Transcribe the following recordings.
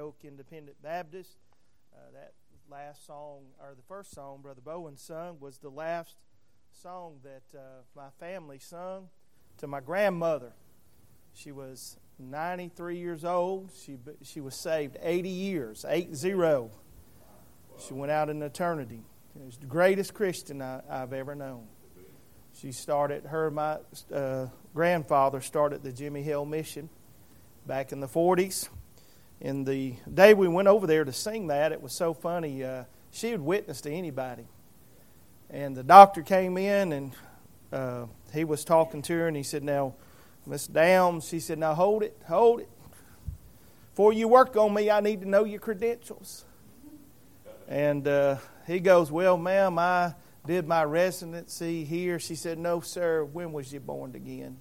Oak Independent Baptist. That last song, or the first song Brother Bowen sung, was the last song that my family sung to my grandmother. She was 93 years old. She was saved 80 years, 80. She went out in eternity. She was the greatest Christian I've ever known. She started, my grandfather started the Jimmy Hill Mission back in the 40s. And the day we went over there to sing that, it was so funny. She would witness to anybody. And the doctor came in and he was talking to her and he said, "Now, Miss Downs," she said, "now hold it. Before you work on me, I need to know your credentials." And he goes, "Well, ma'am, I did my residency here." She said, "No, sir, when was you born again?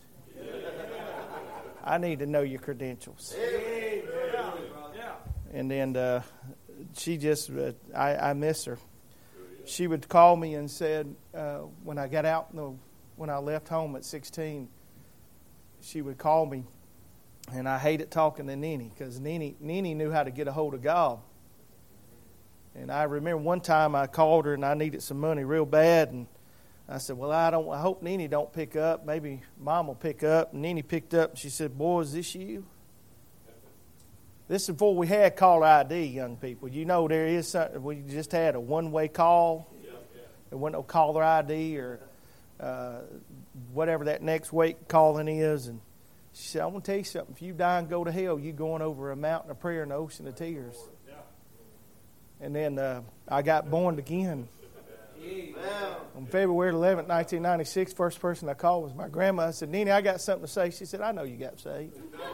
I need to know your credentials." And then she just, I miss her. She would call me and said, when I got out, when I left home at 16, she would call me, and I hated talking to Nene because Nene knew how to get a hold of God. And I remember one time I called her and I needed some money real bad, and I said, "Well, I hope Nene don't pick up. Maybe Mom will pick up." And Nene picked up and she said, "Boy, is this you?" This is before we had caller ID, young people. You know there is something. We just had a one-way call. There wasn't no caller ID or whatever that next wake calling is. And she said, "I want to tell you something. If you die and go to hell, you're going over a mountain of prayer and an ocean of tears." And then I got born again. On February 11th, 1996, first person I called was my grandma. I said, "Nene, I got something to say." She said, "I know you got saved."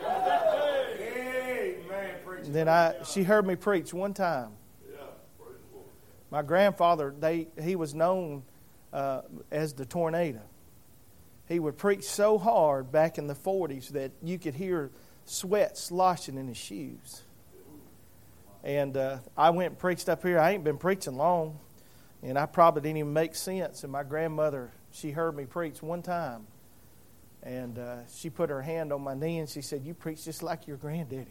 And then she heard me preach one time. My grandfather, he was known as the Tornado. He would preach so hard back in the 40s that you could hear sweat sloshing in his shoes. And I went and preached up here. I ain't been preaching long, and I probably didn't even make sense. And my grandmother, she heard me preach one time, and she put her hand on my knee and she said, "You preach just like your granddaddy."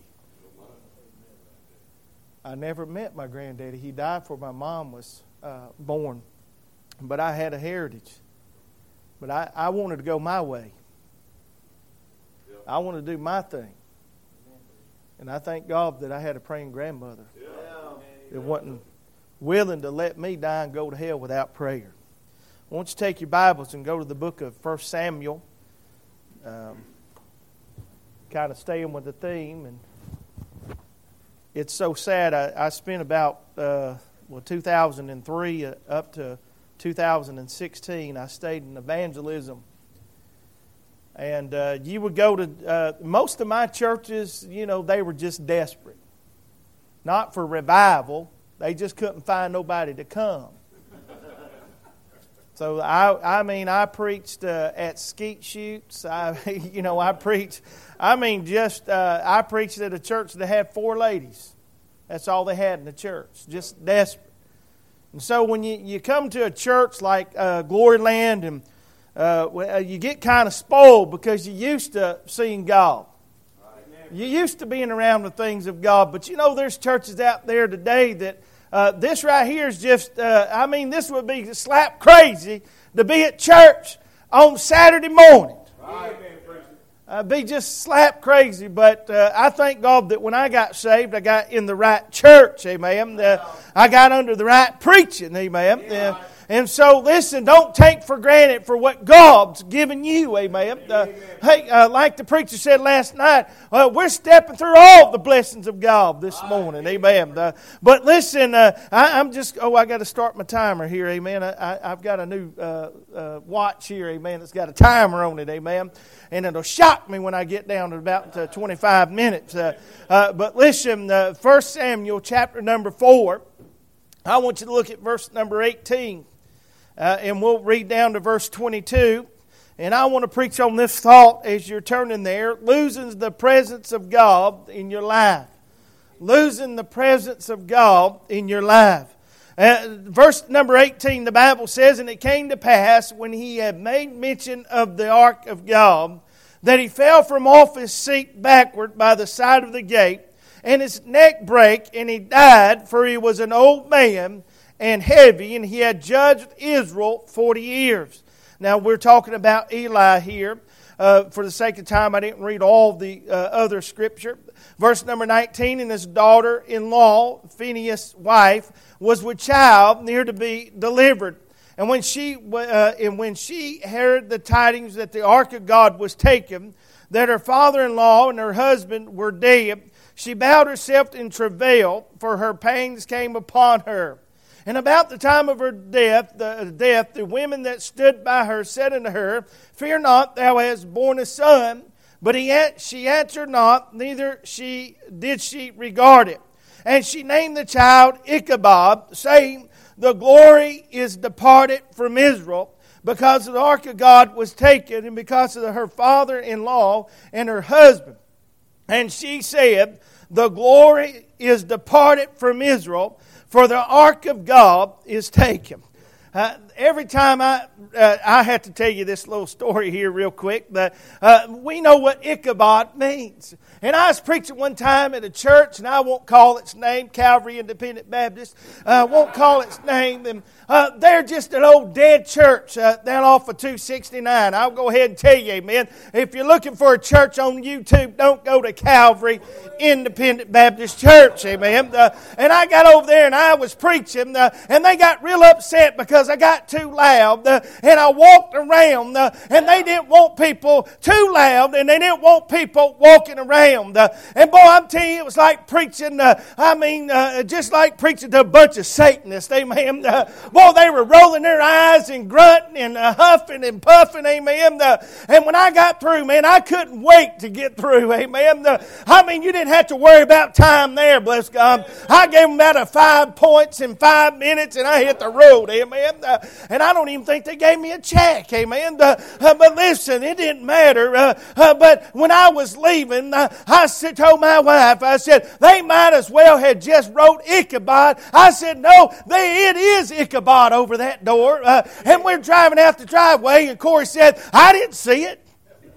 I never met my granddaddy. He died before my mom was born. But I had a heritage. But I wanted to go my way. I wanted to do my thing. And I thank God that I had a praying grandmother that wasn't willing to let me die and go to hell without prayer. I want you to take your Bibles and go to the book of 1 Samuel. Kind of staying with the theme. And it's so sad. I spent about 2003 up to 2016. I stayed in evangelism. And you would go to most of my churches, they were just desperate. Not for revival. They just couldn't find nobody to come. So, I preached at skeet shoots. I preached at a church that had 4 ladies. That's all they had in the church, just desperate. And so when you come to a church like Glory Land, and you get kind of spoiled because you're used to seeing God. You're used to being around the things of God. But there's churches out there today that this right here is just, this would be slap crazy to be at church on Saturday morning. Be just slap crazy. But I thank God that when I got saved, I got in the right church, amen. I got under the right preaching, amen. And so, listen, don't take for granted for what God's given you, amen. Like the preacher said last night, we're stepping through all the blessings of God this morning, amen. But listen, I got to start my timer here, amen. I've got a new watch here, amen. It's got a timer on it, amen. And it'll shock me when I get down to about 25 minutes. But listen, 1 Samuel chapter number 4, I want you to look at verse number 18. And we'll read down to verse 22. And I want to preach on this thought as you're turning there. Losing the presence of God in your life. Losing the presence of God in your life. Verse number 18, the Bible says, "And it came to pass, when he had made mention of the ark of God, that he fell from off his seat backward by the side of the gate, and his neck brake, and he died, for he was an old man and heavy, and he had judged Israel 40 years. Now, we're talking about Eli here. For the sake of time, I didn't read all the other scripture. Verse number 19, and his daughter-in-law, Phinehas' wife, was with child, near to be delivered. And when she heard the tidings that the ark of God was taken, that her father-in-law and her husband were dead, she bowed herself in travail, for her pangs came upon her. And about the time of her death, the women that stood by her said unto her, Fear not, thou hast borne a son. But she answered not, neither did she regard it. And she named the child Ichabod, saying, The glory is departed from Israel, because the ark of God was taken, and because of her father-in-law and her husband. And she said, The glory is departed from Israel, for the ark of God is taken. Every time I have to tell you this little story here real quick. We know what Ichabod means. And I was preaching one time at a church, and I won't call its name, Calvary Independent Baptist. Won't call its name. And they're just an old dead church down off of 269. I'll go ahead and tell you, amen. If you're looking for a church on YouTube, don't go to Calvary Independent Baptist Church, amen. And I got over there and I was preaching, and they got real upset because I got too loud. And I walked around, and they didn't want people too loud, and they didn't want people walking around. And boy, I'm telling you, it was like preaching, just like preaching to a bunch of Satanists, amen. Boy, they were rolling their eyes and grunting and huffing and puffing, amen. And when I got through, man, I couldn't wait to get through, amen. You didn't have to worry about time there, bless God. I gave them about 5 points in 5 minutes, and I hit the road, amen. And I don't even think they gave me a check, amen. But listen, it didn't matter. But when I was leaving, I told my wife, I said, they might as well have just wrote Ichabod. I said, no, it is Ichabod over that door. And we're driving out the driveway, and Corey said, I didn't see it.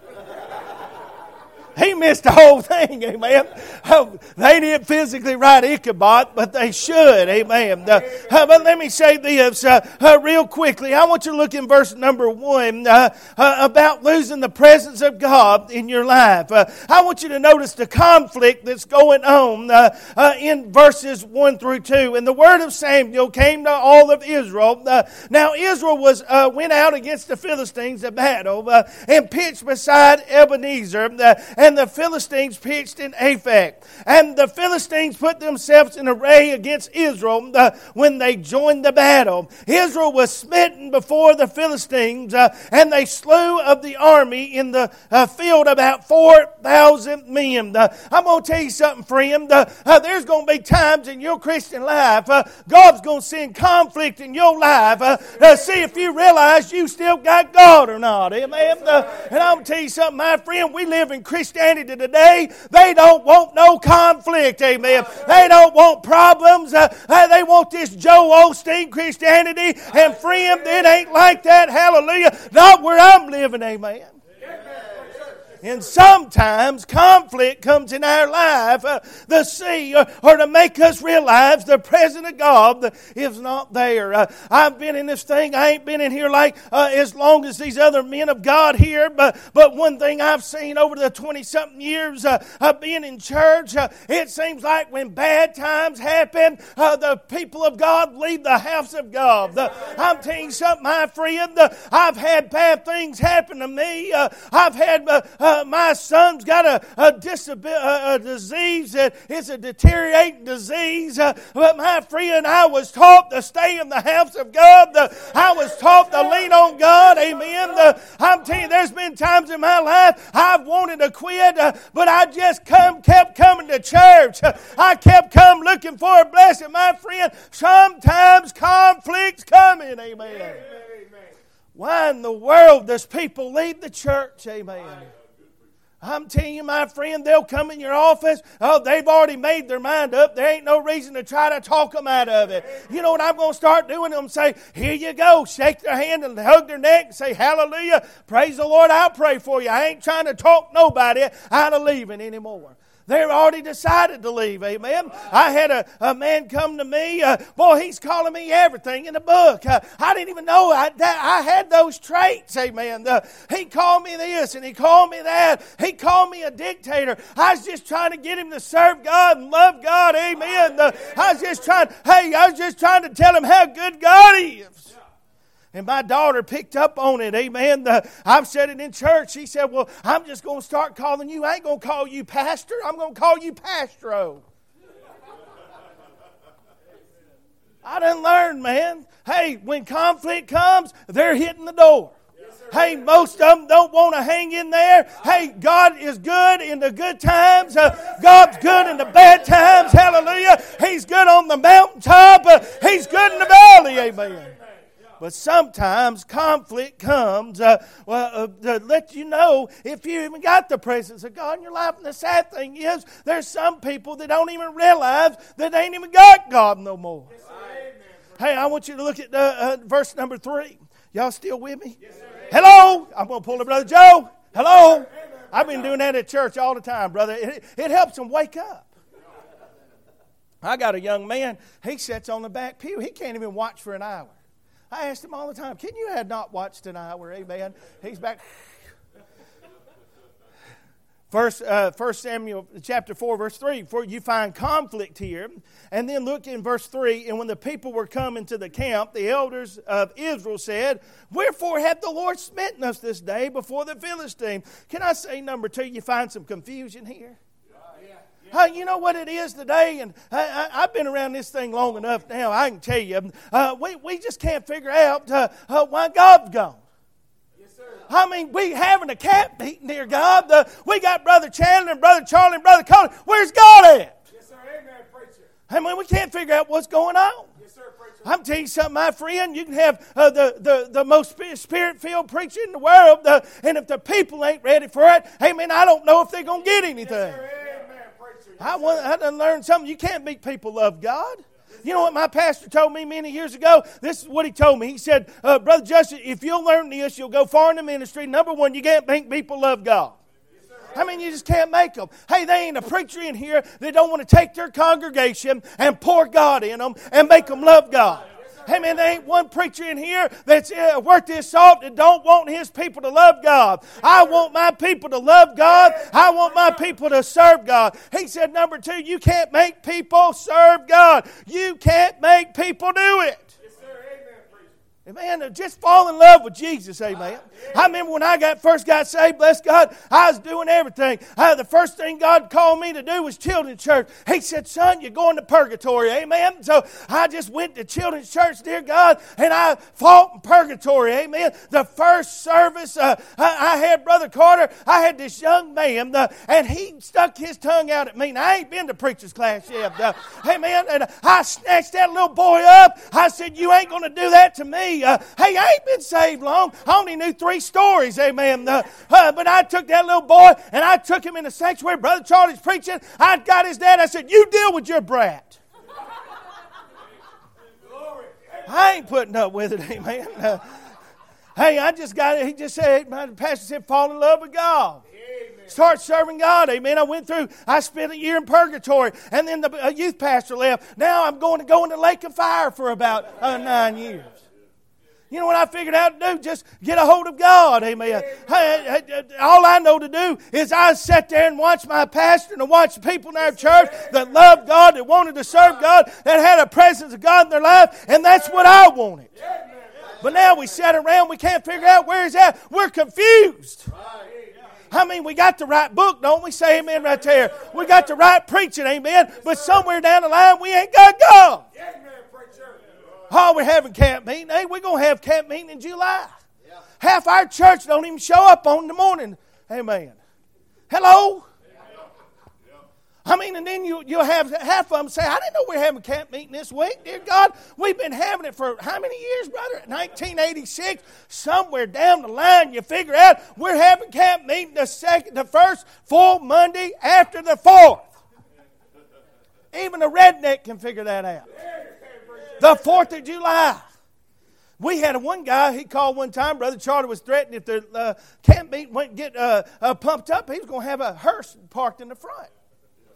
He missed the whole thing, amen. They didn't physically write Ichabod, but they should, amen. But let me say this real quickly. I want you to look in verse number 1 about losing the presence of God in your life. I want you to notice the conflict that's going on in verses 1 through 2. And the word of Samuel came to all of Israel. Now Israel went out against the Philistines to battle and pitched beside Ebenezer. And the Philistines pitched in Aphek. And the Philistines put themselves in array against Israel when they joined the battle. Israel was smitten before the Philistines, and they slew of the army in the field about 4,000 men. I'm going to tell you something, friend. There's going to be times in your Christian life, God's going to send conflict in your life to see if you realize you still got God or not. Amen. And I'm going to tell you something, my friend. We live in Christianity today. They don't want no conflict, amen. They don't want problems. They want this Joel Osteen Christianity. And friend, it ain't like that, hallelujah. Not where I'm living, amen. And sometimes conflict comes in our life to see or to make us realize the presence of God is not there. I've been in this thing. I ain't been in here like as long as these other men of God here. But one thing I've seen over the 20-something years of being in church, it seems like when bad times happen, the people of God leave the house of God. I'm telling you something, my friend. I've had bad things happen to me. I've had... my son's got a disease that is a deteriorating disease. But my friend, I was taught to stay in the house of God. I was taught to lean on God. Amen. I'm telling you, there's been times in my life I've wanted to quit, but I just kept coming to church. I kept coming looking for a blessing. My friend, sometimes conflict's coming. Amen. Why in the world does people leave the church? Amen. I'm telling you, my friend, they'll come in your office. Oh, they've already made their mind up. There ain't no reason to try to talk them out of it. You know what I'm going to start doing? I'm say, here you go. Shake their hand and hug their neck and say, hallelujah. Praise the Lord. I'll pray for you. I ain't trying to talk nobody out of leaving anymore. They're already decided to leave, amen. I had a man come to me, boy, he's calling me everything in the book. I didn't even know I had those traits, amen. He called me this and he called me that. He called me a dictator. I was just trying to get him to serve God and love God, amen. I was just trying to tell him how good God is. And my daughter picked up on it, amen. I've said it in church. She said, well, I'm just going to start calling you. I ain't going to call you pastor. I'm going to call you Pastro. I done learned, man. Hey, when conflict comes, they're hitting the door. Hey, most of them don't want to hang in there. Hey, God is good in the good times. God's good in the bad times. Hallelujah. He's good on the mountaintop. He's good in the valley. Amen. But sometimes conflict comes to let you know if you even got the presence of God in your life. And the sad thing is, there's some people that don't even realize that they ain't even got God no more. Yes, hey, I want you to look at verse number 3. Y'all still with me? Yes, hello? I'm going to pull to Brother Joe. Hello? I've been doing that at church all the time, brother. It helps them wake up. I got a young man. He sits on the back pew. He can't even watch for an hour. I asked him all the time, can you have not watched an hour? Amen. He's back. First Samuel chapter 4, verse 3. For you find conflict here. And then look in verse 3. And when the people were coming to the camp, the elders of Israel said, wherefore hath the Lord smitten us this day before the Philistine? Can I say, number 2, you find some confusion here? You know what it is today, and I've been around this thing long enough now, I can tell you, we just can't figure out why God's gone. Yes, sir. I mean, we having a camp meeting here, God. We got Brother Chandler and Brother Charlie and Brother Colin. Where's God at? Yes, sir. Amen, preacher. I mean, we can't figure out what's going on. Yes, sir, preacher. I'm telling you something, my friend. You can have the most spirit-filled preacher in the world, and if the people ain't ready for it, amen, I don't know if they're going to get anything. Yes, sir. I done learned something. You can't make people love God. You know what my pastor told me many years ago? This is what he told me. He said, Brother Justin, if you'll learn this, you'll go far in the ministry. Number 1, you can't make people love God. I mean, you just can't make them. Hey, there ain't a preacher in here that don't want to take their congregation and pour God in them and make them love God. Hey, man, there ain't one preacher in here that's worth his salt that don't want his people to love God. I want my people to love God. I want my people to serve God. He said, number 2, you can't make people serve God. You can't make people do it. Man, just fall in love with Jesus, amen. I remember when I first got saved, bless God, I was doing everything. The first thing God called me to do was children's church. He said, son, you're going to purgatory, amen. So I just went to children's church, dear God, and I fought in purgatory, amen. The first service, I had Brother Carter, I had this young man, and he stuck his tongue out at me. Now, I ain't been to preacher's class yet, amen. And I snatched that little boy up. I said, you ain't going to do that to me. Hey, I ain't been saved long. I only knew 3 stories, amen. But I took that little boy and I took him in the sanctuary. Brother Charlie's preaching. I got his dad. I said, you deal with your brat. I ain't putting up with it, amen. Hey, he just said, my pastor said, fall in love with God. Start serving God, amen. I spent a year in purgatory, and then the youth pastor left. Now I'm going to go in the lake of fire for about 9 years. You know what I figured out to do? Just get a hold of God, amen. All I know to do is I sat there and watched my pastor and watched people in our church that loved God, that wanted to serve God, that had a presence of God in their life, and that's what I wanted. But now we sat around, we can't figure out where he's at. We're confused. I mean, we got the right book, don't we? Say amen right there. We got the right preaching, amen. But somewhere down the line, we ain't got God. Oh, we're having camp meeting. Hey, we're going to have camp meeting in July. Yeah. Half our church don't even show up on the morning. Amen. Hello? Yeah. I mean, and then you'll have half of them say, I didn't know we were having camp meeting this week. Dear God, we've been having it for how many years, brother? 1986. Somewhere down the line, you figure out we're having camp meeting the first full Monday after the 4th. Even a redneck can figure that out. The 4th of July. We had one guy, he called one time, Brother Charlie was threatening if the camp meeting wouldn't get pumped up, he was going to have a hearse parked in the front.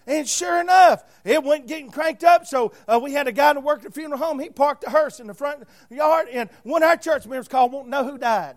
And sure enough, it wasn't getting cranked up, so we had a guy that worked at the funeral home. He parked a hearse in the front yard, and one of our church members called, won't know who died.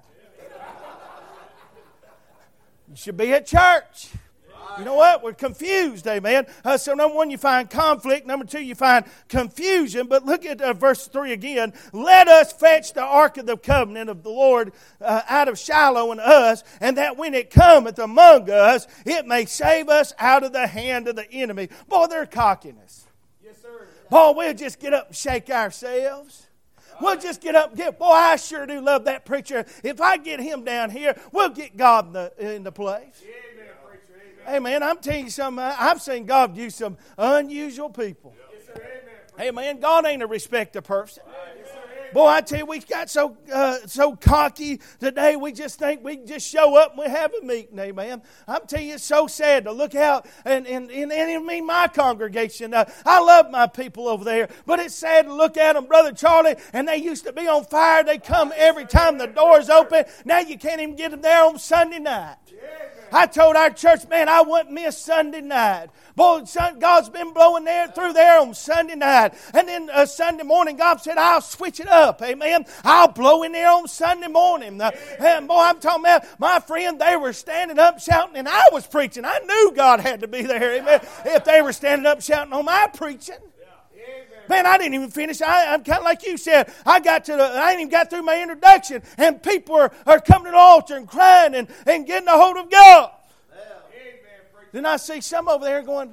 You should be at church. You know what? We're confused, amen. So number one, you find conflict. Number two, you find confusion. But look at verse 3 again. Let us fetch the ark of the covenant of the Lord out of Shiloh and us, and that when it cometh among us, it may save us out of the hand of the enemy. Boy, they're cockiness. Yes, sir. Boy, we'll just get up and shake ourselves. We'll just get up and get. Boy, I sure do love that preacher. If I get him down here, we'll get God in the place. Amen, preacher. Amen. Hey, man, I'm telling you something. I've seen God use some unusual people. Yes, sir. Amen. Hey, man, God ain't a respecter person. Yes, sir. Amen. Boy, I tell you, we got so cocky today, we just think we can just show up and we have a meeting, amen. I'm telling you, it's so sad to look out, and in my congregation, I love my people over there, but it's sad to look at them, Brother Charlie, and they used to be on fire. They come every time the doors open. Now you can't even get them there on Sunday night. I told our church, man, I wouldn't miss Sunday night. Boy, God's been blowing through there on Sunday night. And then Sunday morning, God said, I'll switch it up. Amen. I'll blow in there on Sunday morning. And boy, I'm talking about my friend, they were standing up shouting, and I was preaching. I knew God had to be there. Amen. If they were standing up shouting on my preaching. Man, I didn't even finish. I'm kind of like you said. I ain't even got through my introduction, and people are coming to the altar and crying and getting a hold of God. Then I see some over there going,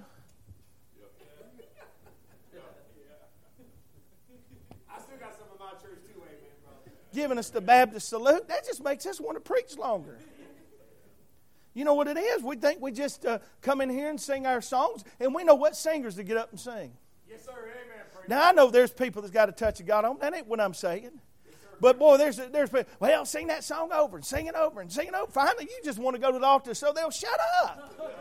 I still got some of my church too, amen, brother. giving us the Baptist salute. That just makes us want to preach longer. You know what it is? We think we just come in here and sing our songs, and we know what singers to get up and sing. Yes, sir. Amen. Now, I know there's people that's got a touch of God on them. That ain't what I'm saying. But, boy, there's people, well, sing that song over and sing it over and sing it over. Finally, you just want to go to the altar so they'll shut up.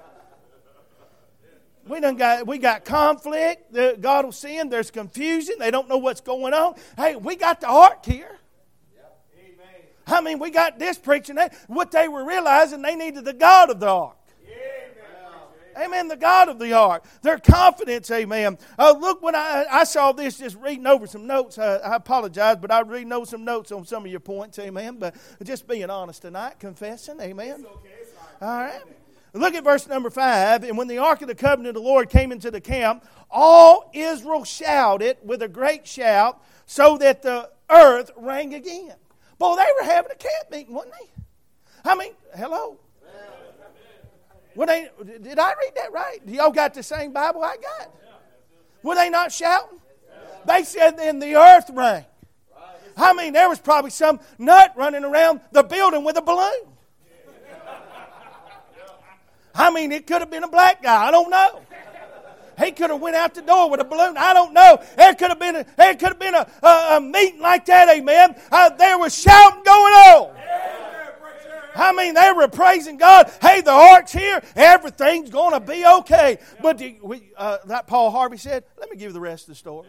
We got conflict. God will see them. There's confusion. They don't know what's going on. Hey, we got the ark here. Amen. I mean, we got this preaching. What they were realizing, they needed the God of the ark. Amen, the God of the ark. Their confidence, amen. Look, when I saw this, just reading over some notes. I apologize, but I was reading over some notes on some of your points, amen. But just being honest tonight, confessing, amen. It's okay. It's all right. Look at verse number 5. And when the ark of the covenant of the Lord came into the camp, all Israel shouted with a great shout, so that the earth rang again. Boy, they were having a camp meeting, wasn't they? I mean, hello. Did I read that right? Y'all got the same Bible I got? Were they not shouting? They said then the earth rang. I mean, there was probably some nut running around the building with a balloon. I mean, it could have been a black guy. I don't know. He could have went out the door with a balloon. I don't know. There could have been a meeting like that. Amen. There was shouting going on. I mean, they were praising God. Hey, the ark's here. Everything's going to be okay. But like Paul Harvey said, let me give you the rest of the story.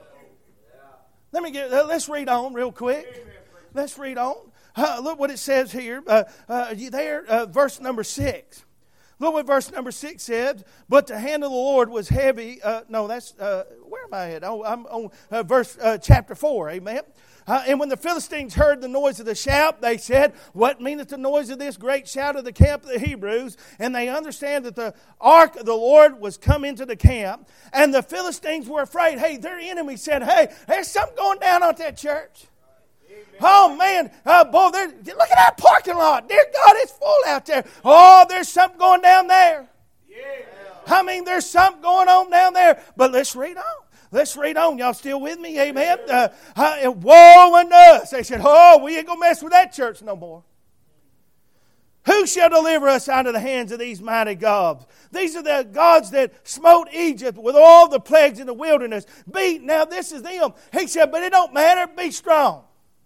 Let's read on real quick. Let's read on. Look what it says here. Verse number 6. Look what verse number 6 said. But the hand of the Lord was heavy. Where am I at? Oh, I'm on chapter 4. Amen. And when the Philistines heard the noise of the shout, they said, what meaneth the noise of this great shout of the camp of the Hebrews? And they understand that the ark of the Lord was come into the camp. And the Philistines were afraid. Hey, their enemy said, hey, there's something going down at that church. Oh, man. Boy, look at that parking lot. Dear God, it's full out there. Oh, there's something going down there. I mean, there's something going on down there. But let's read on. Let's read on. Y'all still with me? Amen. Woe unto us. They said, oh, we ain't going to mess with that church no more. Who shall deliver us out of the hands of these mighty gods? These are the gods that smote Egypt with all the plagues in the wilderness. Now this is them. He said, but it don't matter. Be strong.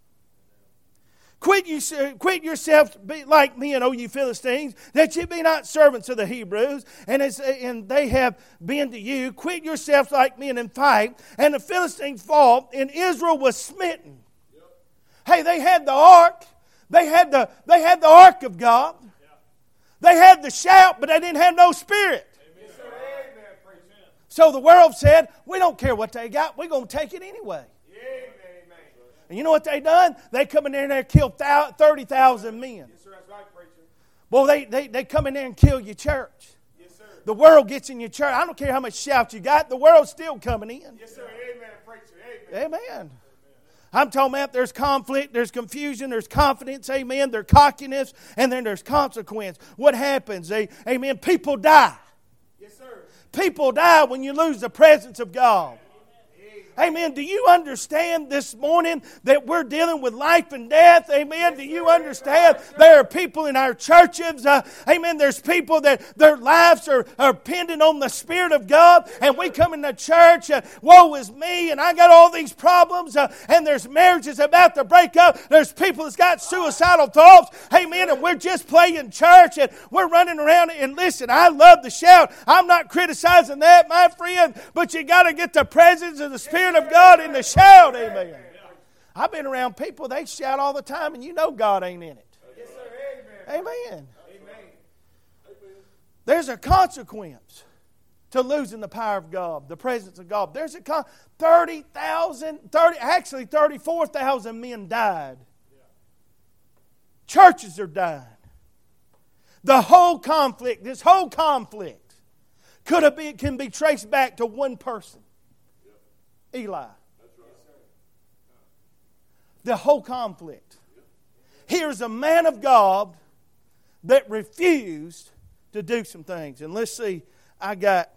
Quit yourselves be like men, O you Philistines, that ye be not servants of the Hebrews, and they have been to you. Quit yourselves like men and fight. And the Philistines fought, and Israel was smitten. Yep. Hey, they had the ark. They had the ark of God. Yeah. They had the shout, but they didn't have no spirit. So the world said, we don't care what they got. We're going to take it anyway. Amen. And you know what they done? They come in there and they killed 30,000 men. Yes, sir. That's right, preacher. Well, they come in there and kill your church. Yes, sir. The world gets in your church. I don't care how much shout you got. The world's still coming in. Yes, sir. Amen, preacher. Amen. Amen. I'm talking about there's conflict, there's confusion, there's confidence, amen, there's cockiness, and then there's consequence. What happens? Amen. People die. Yes, sir. People die when you lose the presence of God. Amen. Do you understand this morning that we're dealing with life and death? Amen. Do you understand there are people in our churches? Amen. There's people that their lives are dependent on the Spirit of God. And we come into church, woe is me, and I got all these problems. And there's marriages about to break up. There's people that's got suicidal thoughts. Amen. And we're just playing church and we're running around. And listen, I love to shout. I'm not criticizing that, my friend. But you got to get the presence of the Spirit of God in the shout, amen. I've been around people, they shout all the time, and you know God ain't in it. Yes, sir. Amen. Amen. Amen. There's a consequence to losing the power of God, the presence of God. There's a 34,000 men died. Churches are dying. The whole conflict, this whole conflict can be traced back to one person. Eli. The whole conflict. Here's a man of God that refused to do some things. And let's see, I got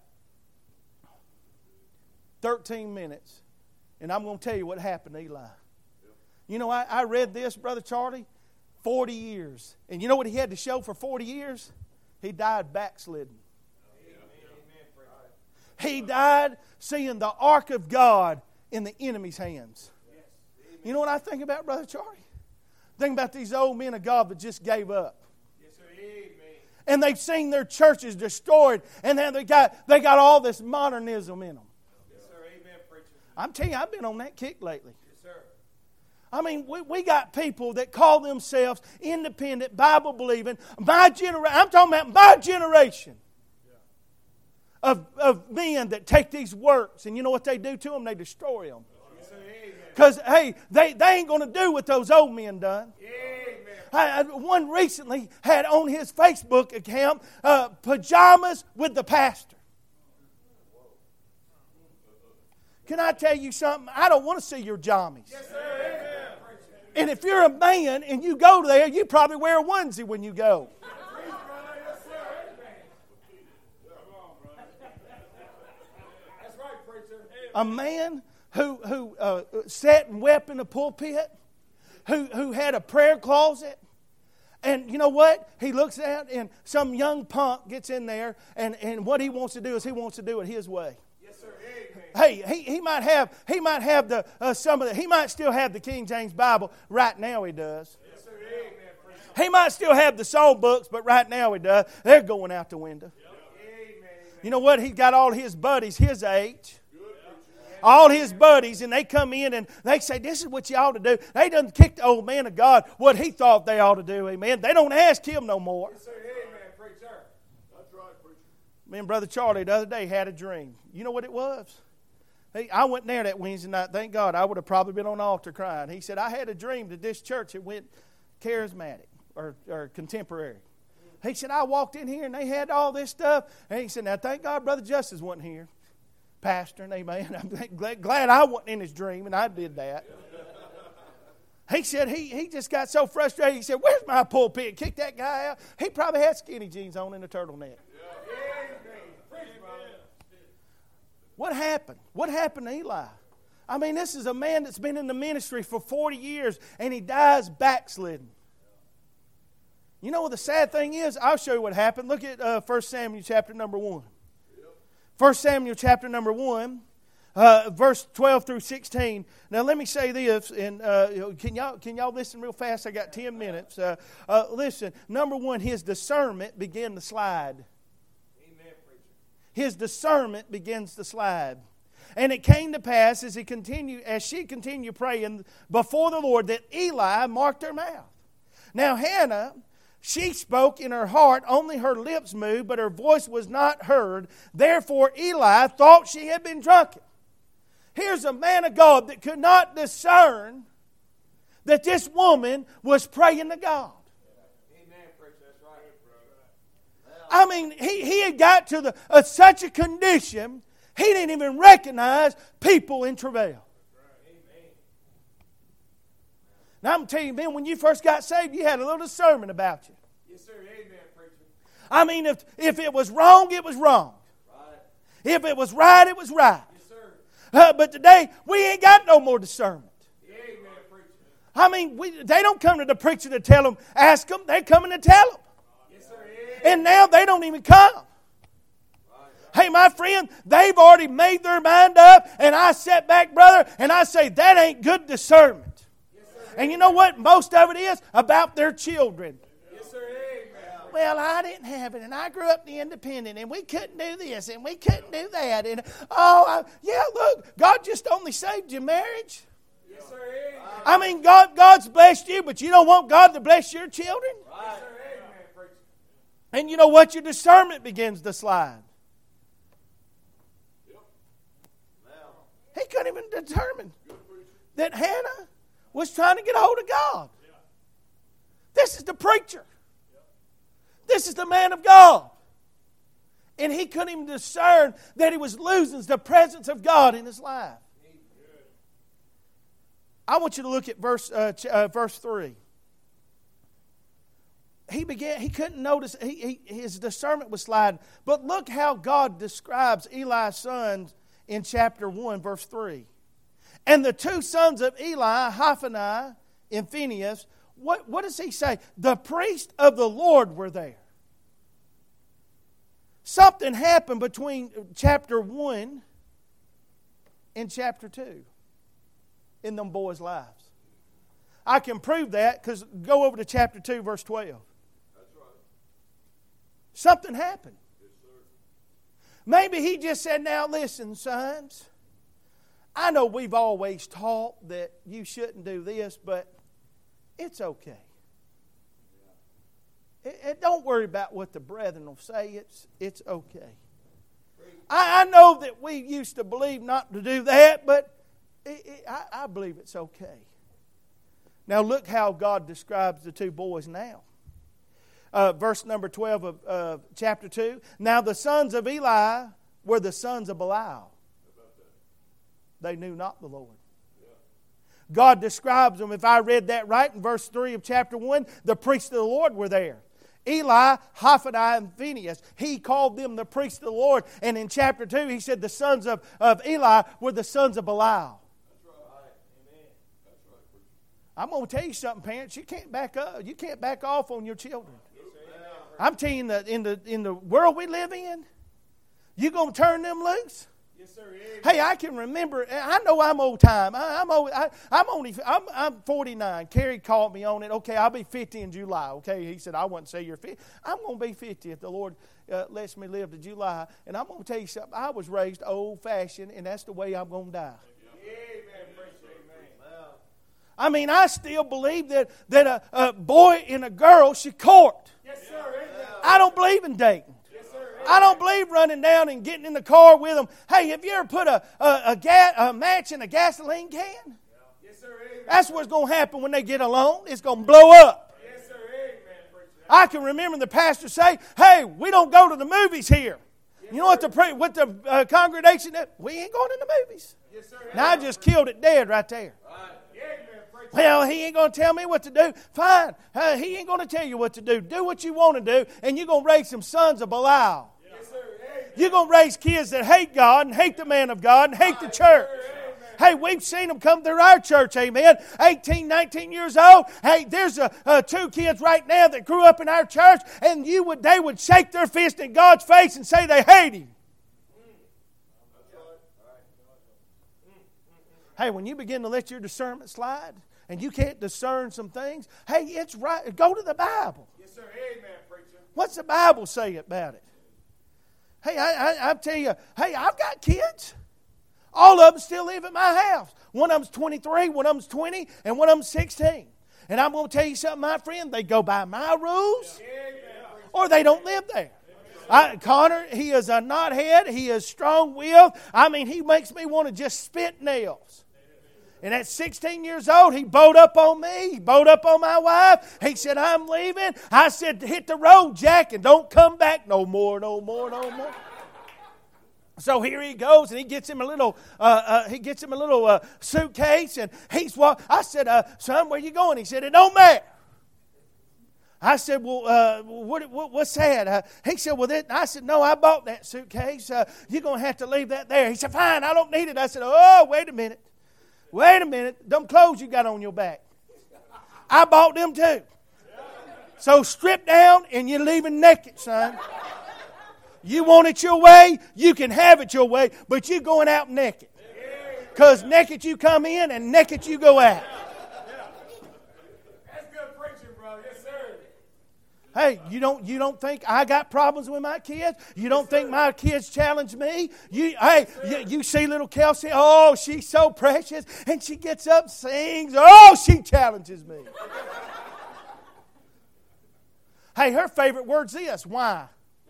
13 minutes, and I'm going to tell you what happened to Eli. You know, I read this, Brother Charlie, 40 years. And you know what he had to show for 40 years? He died backslidden. He died seeing the ark of God in the enemy's hands. You know what I think about, Brother Charlie? Think about these old men of God that just gave up. Yes, sir. Amen. And they've seen their churches destroyed, and now they got all this modernism in them. Yes, sir. Amen, preacher. I'm telling you, I've been on that kick lately. Yes, sir. I mean, we got people that call themselves independent, Bible-believing. I'm talking about my generation. Of men that take these works, and you know what they do to them? They destroy them. Because, hey, they ain't going to do what those old men done. One recently had on his Facebook account pajamas with the pastor. Can I tell you something? I don't want to see your jammies. Yes, sir. And if you're a man and you go there, you probably wear a onesie when you go. A man who sat and wept in the pulpit, who had a prayer closet. And you know what? He looks at and some young punk gets in there, and what he wants to do is he wants to do it his way. Yes, sir. Amen. Hey, he might have the he might still have the King James Bible. Right now he does. Yes, sir. Amen. He might still have the song books, but right now he does. They're going out the window. Amen. You know what? He's got all his buddies his age. All his buddies, and they come in and they say, this is what you ought to do. They done kick the old man of God what he thought they ought to do, amen. They don't ask him no more. Yes, sir. Amen, preacher. That's right, preacher. Me and Brother Charlie the other day had a dream. You know what it was? I went there that Wednesday night. Thank God. I would have probably been on the altar crying. He said, I had a dream that this church had went charismatic or contemporary. He said, I walked in here and they had all this stuff. And he said, now thank God Brother Justice wasn't here. Pastor, and amen. I'm glad I wasn't in his dream, and I did that. He said he just got so frustrated. He said, where's my pulpit? Kick that guy out. He probably had skinny jeans on and a turtleneck. What happened? What happened to Eli? I mean, this is a man that's been in the ministry for 40 years, and he dies backslidden. You know what the sad thing is? I'll show you what happened. Look at 1 Samuel chapter number 1. 1 Samuel chapter number 1, verse 12 through 16. Now let me say this, and can y'all listen real fast? I got 10 minutes. Listen, number 1, his discernment began to slide. Amen, preacher. His discernment begins to slide. And it came to pass as she continued praying before the Lord that Eli marked her mouth. Now Hannah, She spoke in her heart, only her lips moved, but her voice was not heard. Therefore Eli thought she had been drunken. Here's a man of God that could not discern that this woman was praying to God. I mean, he had got to such a condition, he didn't even recognize people in travail. Now, I'm going to tell you, man, when you first got saved, you had a little discernment about you. Yes, sir. Amen, preacher. I mean, if it was wrong, it was wrong. Right. If it was right, it was right. Yes, sir. But today, we ain't got no more discernment. Amen, preacher. I mean, they don't come to the preacher to tell them, ask them. They're coming to tell them. Yes, sir. And now they don't even come. Hey, my friend, they've already made their mind up, and I sit back, brother, and I say, that ain't good discernment. And you know what most of it is? About their children. Yes, sir. Amen. Well, I didn't have it, and I grew up independent, and we couldn't do this, and we couldn't do that. And, look, God just only saved your marriage. Yes, sir. Amen. I mean, God's blessed you, but you don't want God to bless your children? Yes, sir. Amen, preacher. And you know what? Your discernment begins to slide. Yep. He couldn't even determine that Hannah was trying to get a hold of God. Yeah. This is the preacher. This is the man of God. And he couldn't even discern that he was losing the presence of God in his life. I want you to look at verse 3. He couldn't notice, his discernment was sliding. But look how God describes Eli's sons in chapter 1, verse 3. And the two sons of Eli, Hophni and Phinehas, what does he say? The priests of the Lord were there. Something happened between chapter 1 and chapter 2 in them boys' lives. I can prove that because go over to chapter 2, verse 12. That's right. Something happened. Yes, sir. Maybe he just said, now listen, sons, I know we've always taught that you shouldn't do this, but it's okay. Don't worry about what the brethren will say. It's okay. I know that we used to believe not to do that, but I believe it's okay. Now look how God describes the two boys now. Verse number 12 of chapter 2. Now the sons of Eli were the sons of Belial. They knew not the Lord. God describes them, if I read that right, in verse 3 of chapter 1, the priests of the Lord were there. Eli, Hophni, and Phinehas. He called them the priests of the Lord. And in chapter 2, he said the sons of Eli were the sons of Belial. That's right. Amen. That's right. I'm going to tell you something, parents. You can't back up. You can't back off on your children. Yes, sir. I'm telling you, in the world we live in, you're going to turn them loose. Yes, sir. Amen. Hey, I can remember. I know I'm old time. I'm 49. Kerry called me on it. Okay, I'll be 50 in July. Okay, he said I wouldn't say you're 50. I'm going to be 50 if the Lord lets me live to July. And I'm going to tell you something. I was raised old-fashioned, and that's the way I'm going to die. Amen. Preacher. Amen. I mean, I still believe that a boy and a girl should court. Yes, sir. Amen. I don't believe in dating. Yes, sir. I don't believe running down and getting in the car with them. Hey, have you ever put a match in a gasoline can? Yes, sir. Amen. That's what's going to happen when they get alone. It's going to blow up. Yes, sir. Amen. Preacher. I can remember the pastor say, hey, we don't go to the movies here. You know what the congregation did? We ain't going to the movies. Yes, sir. Now I just killed it dead right there. Right. Amen. Preacher. Well, he ain't going to tell me what to do. Fine. He ain't going to tell you what to do. Do what you want to do, and you're going to raise some sons of Belial. Yes, sir. Amen. You're going to raise kids that hate God and hate the man of God and hate the church. Hey, we've seen them come through our church, amen. 18, 19 years old. Hey, there's two kids right now that grew up in our church, and they would shake their fist in God's face and say they hate Him. Hey, when you begin to let your discernment slide and you can't discern some things, hey, it's right. Go to the Bible. Yes, sir. Amen, preacher. What's the Bible say about it? Hey, I tell you, hey, I've got kids. All of them still live at my house. One of them's 23, one of them's 20, and one of them's 16. And I'm going to tell you something, my friend. They go by my rules or they don't live there. Connor, he is a knothead. He is strong-willed. I mean, he makes me want to just spit nails. And at 16 years old, he bowed up on me. He bowed up on my wife. He said, I'm leaving. I said, hit the road, Jack, and don't come back no more, no more, no more. So here he goes, and he gets him a little suitcase, and he's walking. I said, son, where you going? He said, it don't matter. I said, well, what's that? He said, well, I said, no, I bought that suitcase. You're going to have to leave that there. He said, fine, I don't need it. I said, oh, wait a minute. Wait a minute. Them clothes you got on your back, I bought them too. So strip down, and you're leaving naked, son. You want it your way, you can have it your way, but you're going out naked. Because naked you come in and naked you go out. That's good preaching, brother. Yes, sir. Hey, you don't think I got problems with my kids? You don't think my kids challenge me? You see little Kelsey, oh, she's so precious, and she gets up and sings, oh, she challenges me. Hey, her favorite word's this, why?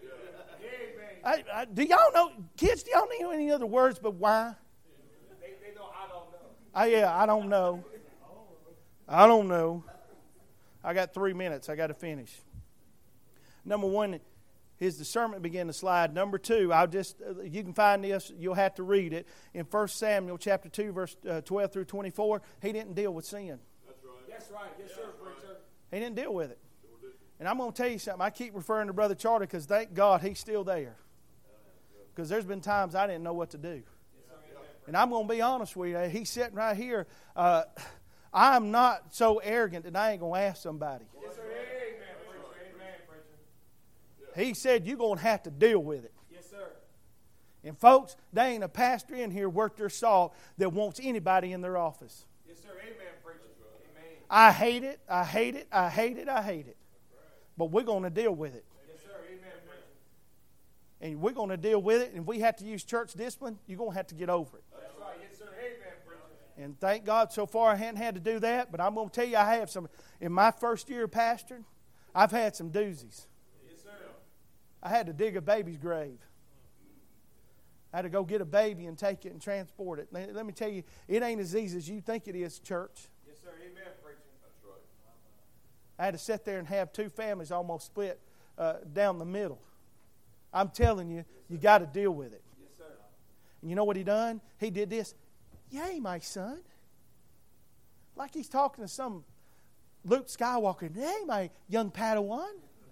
Do y'all know, kids, do y'all know any other words but why? They know I don't know. Yeah, I don't know. I don't know. I got 3 minutes. I got to finish. Number one, his discernment began to slide. Number two, you can find this, you'll have to read it. In 1 Samuel chapter 2, verse 12 through 24, he didn't deal with sin. That's right. That's right. Yes, sir, preacher. He didn't deal with it. And I'm going to tell you something. I keep referring to Brother Charter because thank God he's still there. Because there's been times I didn't know what to do. And I'm going to be honest with you. He's sitting right here. I'm not so arrogant that I ain't going to ask somebody. Yes, sir. Amen, preacher. Amen, preacher. He said you're going to have to deal with it. Yes, sir. And folks, there ain't a pastor in here worth their salt that wants anybody in their office. Yes, sir. Amen, preacher. Amen. I hate it. I hate it. I hate it. I hate it. But we're going to deal with it. Yes, sir. Amen, preacher. And we're going to deal with it. And if we have to use church discipline, you're going to have to get over it. That's right. Yes, sir. Amen, preacher. And thank God so far I hadn't had to do that. But I'm going to tell you, I have some. In my first year of pastoring, I've had some doozies. Yes, sir. I had to dig a baby's grave. I had to go get a baby and take it and transport it. Let me tell you, it ain't as easy as you think it is, church. Yes, sir. Amen, preacher. That's right. I had to sit there and have two families almost split down the middle. I'm telling you, you got to deal with it. Yes, sir. And you know what he done? He did this. Yay, my son. Like he's talking to some Luke Skywalker. Yay, my young Padawan.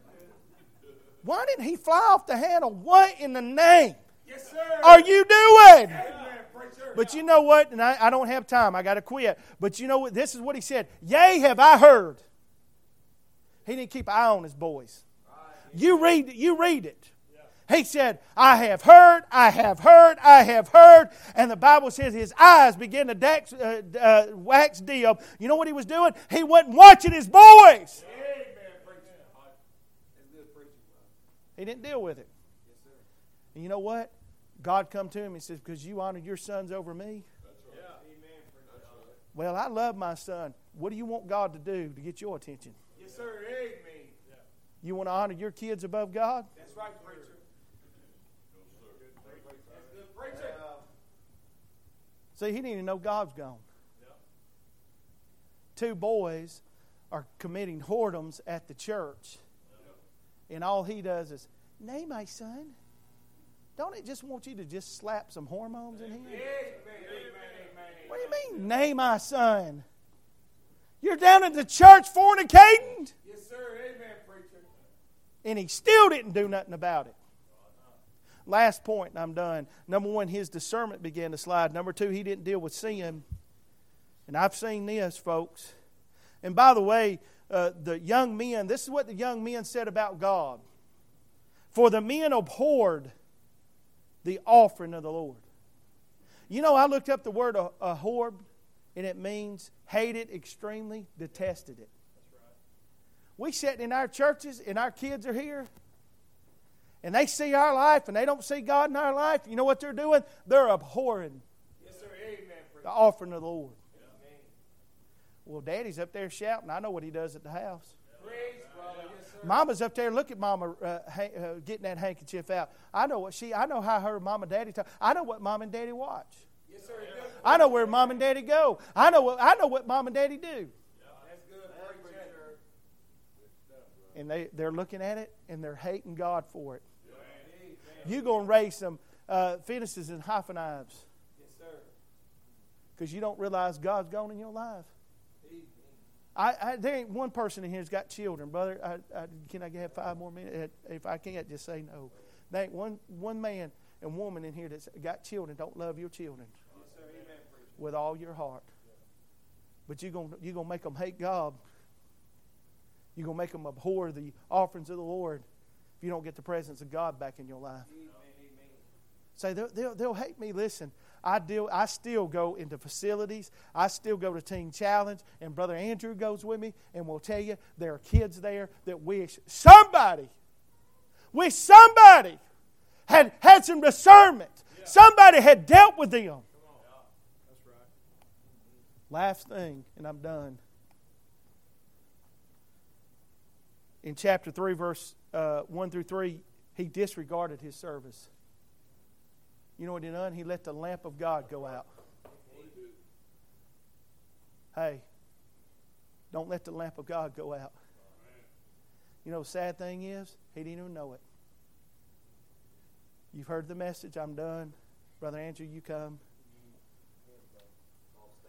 Why didn't he fly off the handle? What in the name Yes, sir. are you doing? Amen, preacher. But you know what? And I don't have time. I got to quit. But you know what? This is what he said. Yea, have I heard. He didn't keep an eye on his boys. You read it. He said, I have heard, I have heard, I have heard. And the Bible says his eyes began to wax dim. You know what he was doing? He wasn't watching his boys. Amen, preacher. That's good preaching, brother. He didn't deal with it. Yes, sir. And you know what? God come to him and says, because you honored your sons over me. That's right. Yeah. Amen, preacher. Well, I love my son. What do you want God to do to get your attention? Yes, sir. Amen. Yeah. You want to honor your kids above God? That's right, preacher. That's good preaching. See, he didn't even know God's gone. Yeah. Two boys are committing whoredoms at the church. Yeah. And all he does is, nay, my son. Don't it just want you to just slap some hormones in here? Amen. What do you mean, nay, my son? You're down at the church fornicating? Yes, sir. Amen, preacher. And he still didn't do nothing about it. Last point, and I'm done. Number one, his discernment began to slide. Number two, he didn't deal with sin. And I've seen this, folks. And by the way, the young men, this is what the young men said about God. For the men abhorred the offering of the Lord. You know, I looked up the word abhorred, and it means hated extremely, detested it. That's right. We sit in our churches, and our kids are here, and they see our life, and they don't see God in our life. You know what they're doing? They're abhorring Yes, sir. Amen, preacher. the offering of the Lord. Amen. Well, Daddy's up there shouting. I know what he does at the house. Praise, brother. Yes, sir. Mama's up there. Look at Mama getting that handkerchief out. I know how her mom and daddy talk. I know what Mom and Daddy watch. Yes, sir. I know where Mom and Daddy go. I know what Mom and Daddy do. That's good. Praise, sir. And they're looking at it and they're hating God for it. You're going to raise some Phineas and Hophanives. Yes, sir. Because you don't realize God's gone in your life. There ain't one person in here who's got children, brother. Can I have 5 more minutes? If I can't, just say no. There ain't one man and woman in here that's got children don't love your children. Yes, sir. Amen. With all your heart. But you're gonna make them hate God. You're going to make them abhor the offerings of the Lord if you don't get the presence of God back in your life. Say, they'll hate me. Listen, I still go into facilities. I still go to Teen Challenge. And Brother Andrew goes with me. And we'll tell you, there are kids there that wish somebody had had some discernment. Yeah. Somebody had dealt with them. That's right. Last thing, and I'm done. In chapter 3, verse 1 through 3, he disregarded his service. You know what he done? He let the lamp of God go out. Hey, don't let the lamp of God go out. You know the sad thing is, he didn't even know it. You've heard the message. I'm done. Brother Andrew, you come.